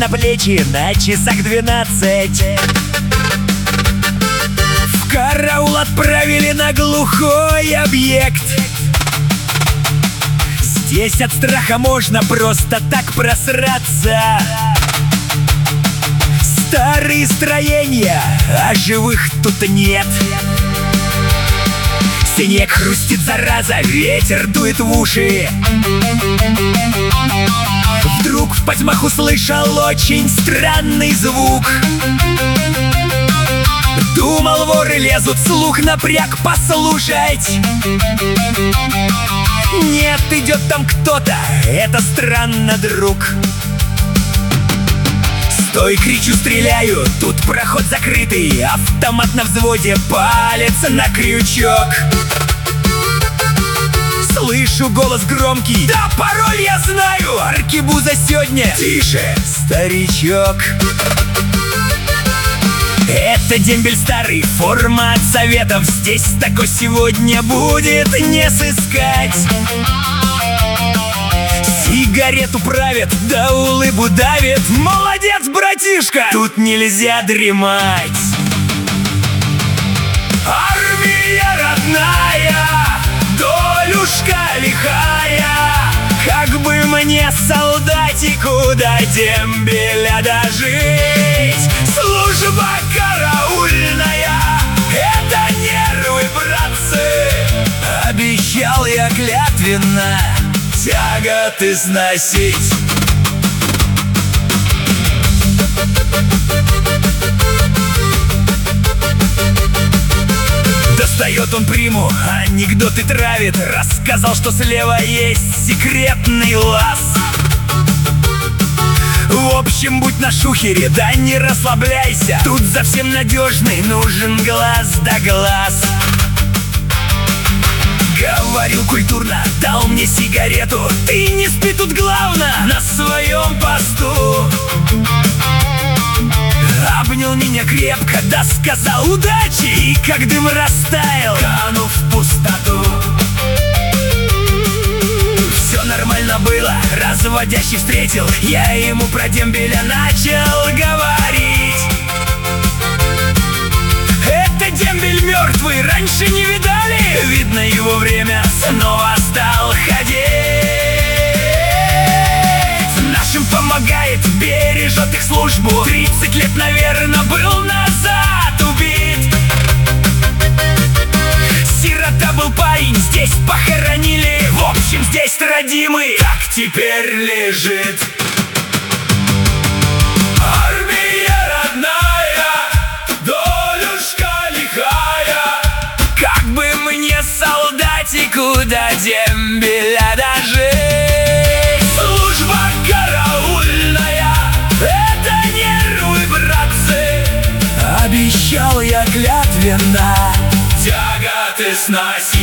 на плечи, на часах 12. В караул отправили на глухой объект. Здесь от страха можно просто так просраться. Старые строения, а живых тут нет. Снег хрустит, зараза, ветер дует в уши. Вдруг в потьмах услышал очень странный звук. Думал, воры лезут, слух напряг послушать. Нет, идет там кто-то, это странно, друг. Стой, кричу, стреляю, тут проход закрытый. Автомат на взводе, палец на крючок. Слышу голос громкий, да пароль я знаю. Аркебуза сегодня. Тише, старичок. Это дембель старый, форма от советов. Здесь такой сегодня будет не сыскать. Сигарету правит, да улыбу давит. Молодец, братишка, тут нельзя дремать. Армия родная, долюшка лихая. Как бы мне, солдатику, до дембеля дожить. Служба караульная, это нервы, братцы. Обещал я клятвенно тяготы сносить. Достает он приму, анекдоты травит. Рассказал, что слева есть секретный лаз. В общем, будь на шухере, да не расслабляйся. Тут за всем надежный нужен глаз да глаз. Говорил культурно, дал мне сигарету. Ты не спи тут, главное, на своем посту. Обнял меня крепко, да сказал удачи. И как дым растаял, канув в пустоту. Все нормально было, разводящий встретил. Я ему про дембеля начал говорить. Это дембель мертвый, раньше не видали? Видно, его время снова стал ходить. Нашим помогает, бережет их службу. 30 лет, наверное, был назад убит. Сирота был парень, здесь похоронили. В общем, здесь родимый так теперь лежит. Армия родная, долюшка лихая. Как бы мне, солдатику, до дембеля дожить. Служба караульная, это нервы, братцы. Обещал я клятвенно тяготы сносить.